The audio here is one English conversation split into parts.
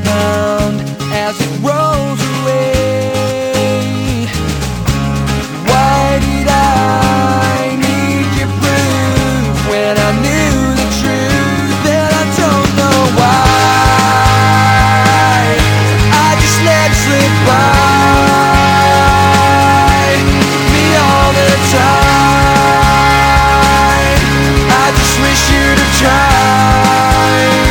pound as it rolls away. Why did I need your proof when I knew the truth? And I don't know why I just let it slip by me all the time. I just wish you'd have tried.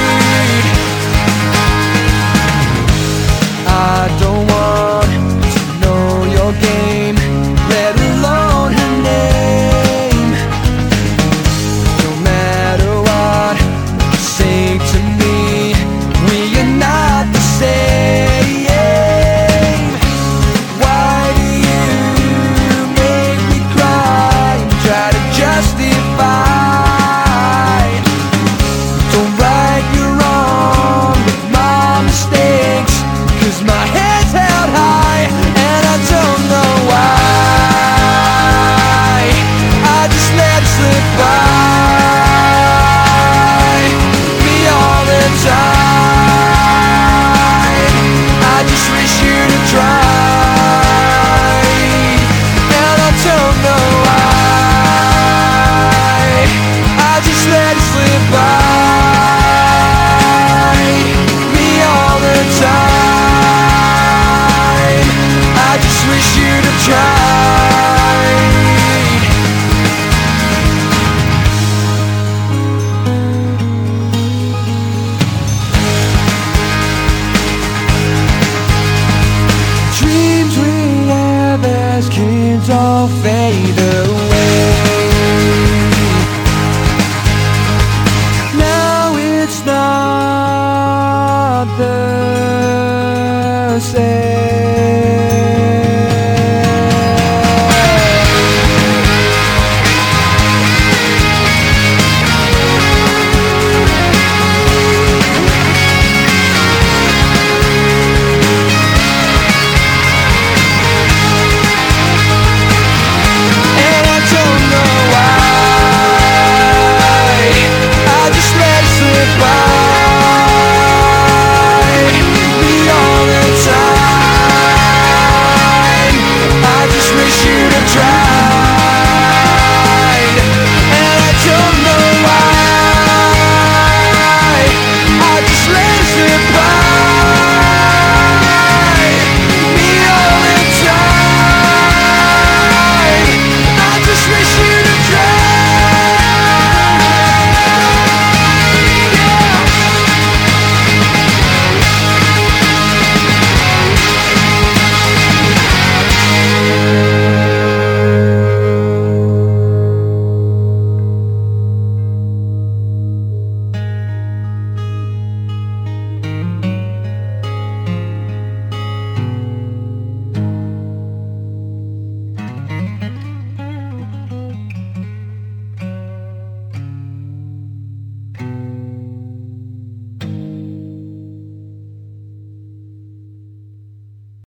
I don't want to know your game, let alone her name. No matter what you say to me, we are not the same. Why do you make me cry and try to justify? Don't right your wrong with my mistakes, 'cause my head's held high and I don't know why I just let it slip by me all the time. I just wish you'd have tried, and I don't know why I just let it slip by me all the time. I just wish you'd have tried. Dreams we have as kids all fade away. Now it's not the same.